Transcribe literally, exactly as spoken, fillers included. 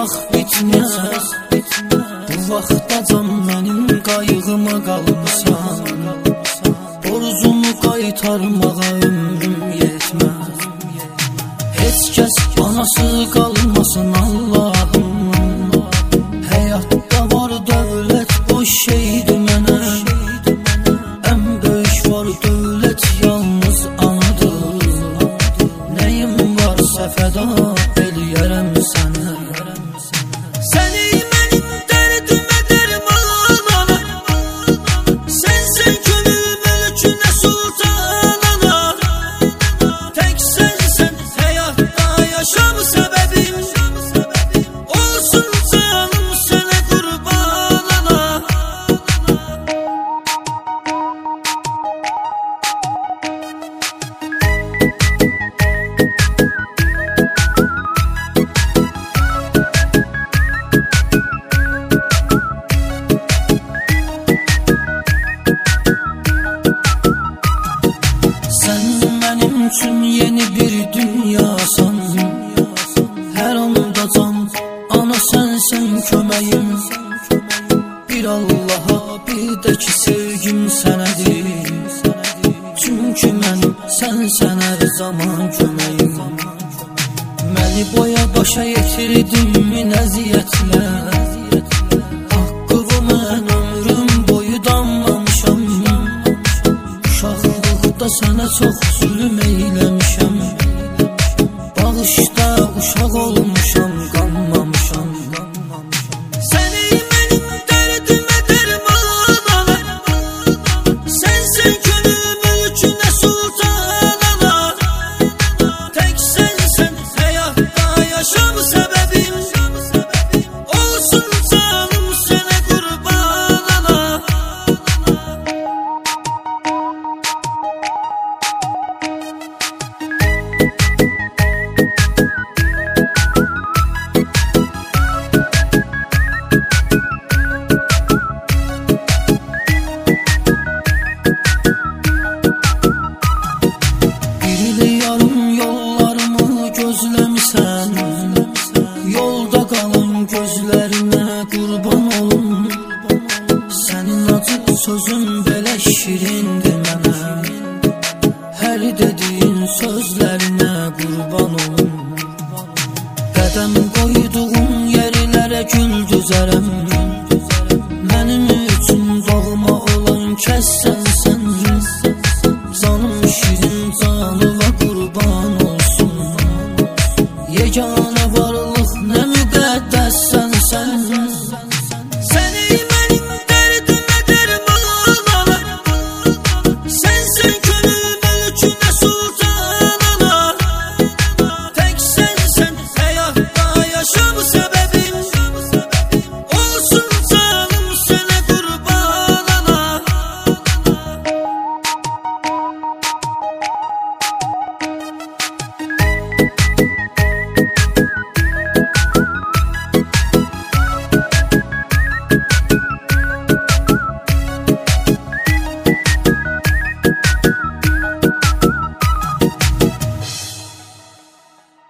vaxt bitməz. Bu vaxtda can mənim qayğıma qalmışsan. Borcumu qaytarmağa ömrüm yetməz. Heç kəs anası qalmasın Allahım. Həyatda var dövlət boş şeydir mənə. Ən böyük var dövlət yalnız anadır. Nəyim varsa fəda eləyərəm sənə. Səni mənim dərdimə dərman ana. Sənsən könül mülkünə sultan ana. Tək sənsən həyatda yaşam səbəbim. Olsun canım sənə qurban ana. Sən mənim üçün yeni bir dünyasan. Hər anda can, ana sənsən köməyim. Bir Allaha, bir də ki sevgim sənədir. Çünki mənim sənsən hər zaman köməyim. Məni boya başa yetirdin min əziyyətlər. Haqqımı mən ömrüm boyu damlamışam. Uşaqlıqda sənə çox zülüm eyləmişəm. Bağışda uşaq olmuşam, qanmamışam. Səni mənim dərdimə dərman ana. Sənsən könül mülkünə sultan ana. Tək sənsən həyatda yaşam səbəbim. Olsun canım sənə qurban ana. Gözləmisən, yolda qalan gözlərinə qurban olum. Sənin acı sözün belə şirindir mənə. Hər dediyin sözlərinə qurban olum. Qədəm qoyduğun yerlərə gül düzərəm. Mənim üçün doğma olan kəssən